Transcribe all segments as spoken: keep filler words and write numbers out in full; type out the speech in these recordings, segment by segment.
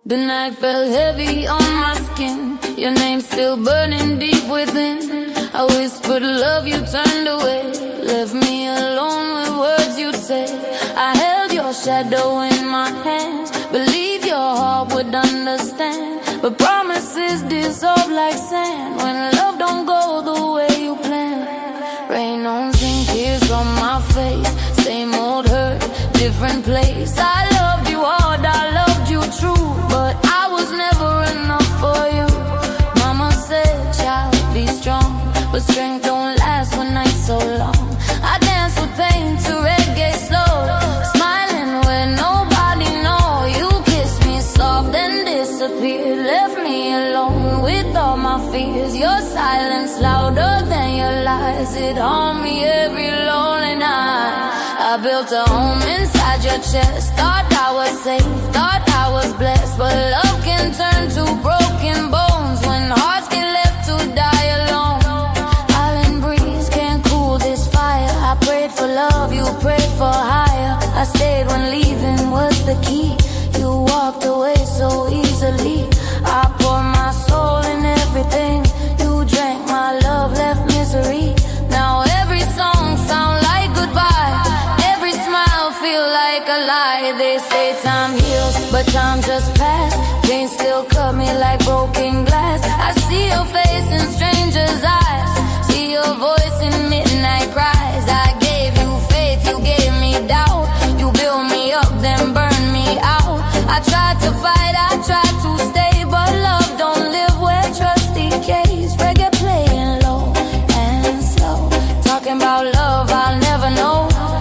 The night fell heavy on my skin. Your name still burning deep within. I whispered love, you turned away. Left me alone with words you'd say. I held your shadow in my hands. Believe your heart would understand. But promises dissolve like sand when love don't go the way you plan. Rain on sing, tears on my face. Same old hurt, different place. I loved you hard, I loved you true, but I was never enough for you. Mama said, child, be strong, but strength don't last when night's so long. I dance with pain to reggae slow, smiling when nobody know. You kissed me soft and disappeared, left me alone with all my fears. Your silence louder than your lies, it haunted me every lonely night. I built a home inside your chest. Thought I was safe, thought I was blessed, but love can turn to broken bones when hearts get left to die alone. Island breeze can't cool this fire. I prayed for love, you prayed for higher. I stayed when leaving was the key. You walked away so easily. I poured my soul in everything. You drank my love, left misery. Now every song sounds like goodbye. Every smile feel like a lie. They say time heals, but time just passed. Pain still cut me like broken glass. I see your face in strangers' eyes. See your voice in midnight cries. I gave you faith, you gave me doubt. You built me up, then burned me out. I tried to fight, I tried to stay, but love don't live where trust decays. Reggae playing low and slow, talking about love I'll never know.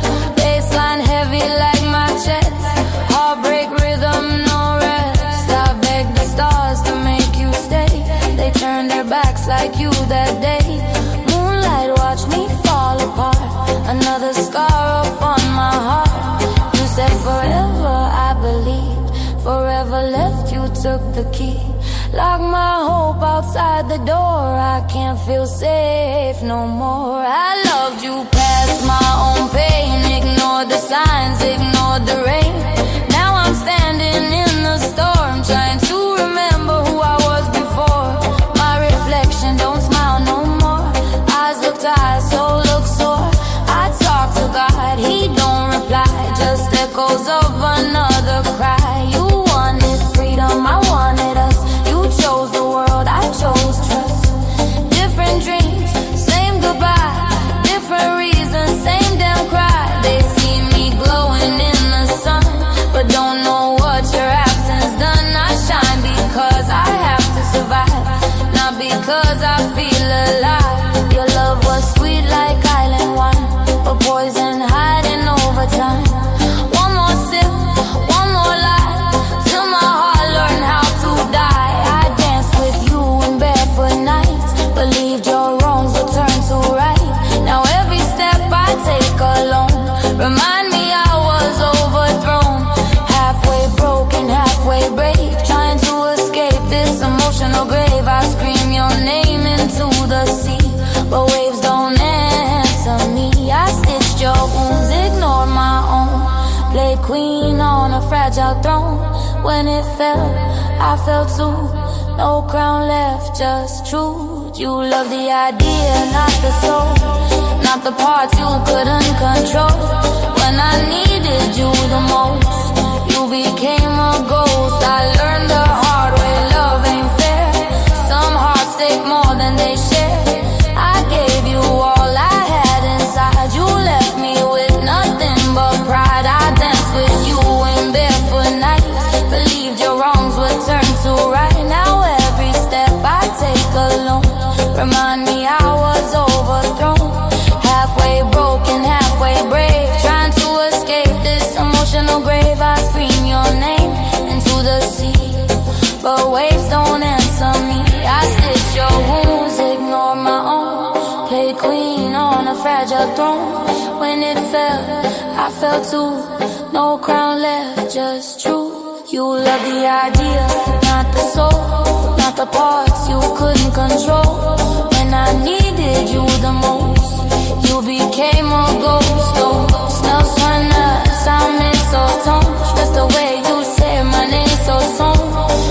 Bassline heavy like my chest, heartbreak rhythm, no rest. I begged the stars to make you stay. They turned their backs like you that day. Moonlight watched me fall apart, another scar up on my heart. You said forever, I believed. Forever left, you took the key. Lock my hope outside the door. I can't feel safe no more. I loved you past my own pain. Ignored the signs, ignored the rain. Now I'm standing in the storm, trying to remember who I was before. My reflection don't smile no more. Eyes look tired, soul looks sore. I talk to God, he don't reply. Just echoes of another cry. You wanted freedom, I wanted us. You chose the world, I chose trust. Different dreams, same goodbye. Different reasons, same damn cry. They see me glowing in the sun, but don't know what your absence done. I shine because I have to survive, not because I feel alive. Your love was sweet like island wine, but poison hiding over time. One more sip, one more lie, till my heart learned how to die. I danced with you in barefoot nights, believed your wrongs would turn to right. Now every step I take alone remind me I was overthrown. Halfway broken, halfway brave, trying to escape this emotional grave. I scream your name into the sea, but waves don't answer me. I stitched your wounds, ignored my own. Played queen on a fragile throne. When it fell, I fell too. No crown left, just truth. You love the idea, not the soul, not the parts you couldn't control. When I needed you the most, you became a ghost. I learned the hard way, love ain't fair. Some hearts take more than they share. I gave you all I had inside. You left me with nothing but pride. I danced with you in barefoot nights, believed your wrongs would turn to right. Now every step I take alone remind me I was overthrown. Halfway broken, halfway brave, trying to escape this emotional grave. I scream your name into the sea, but waves don't answer me. I stitch your wounds, ignore my own. Played queen on a fragile throne. When it fell, I fell too. No crown left, just truth. You love the idea, not the soul, not the parts you couldn't control. When I needed you the most, you became a ghost. Oh, smell suena, sound so tone. Just the way you say my name so soon.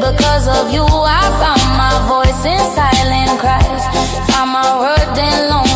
because of you. I found my voice in silent cries. Found my hurt and lonely.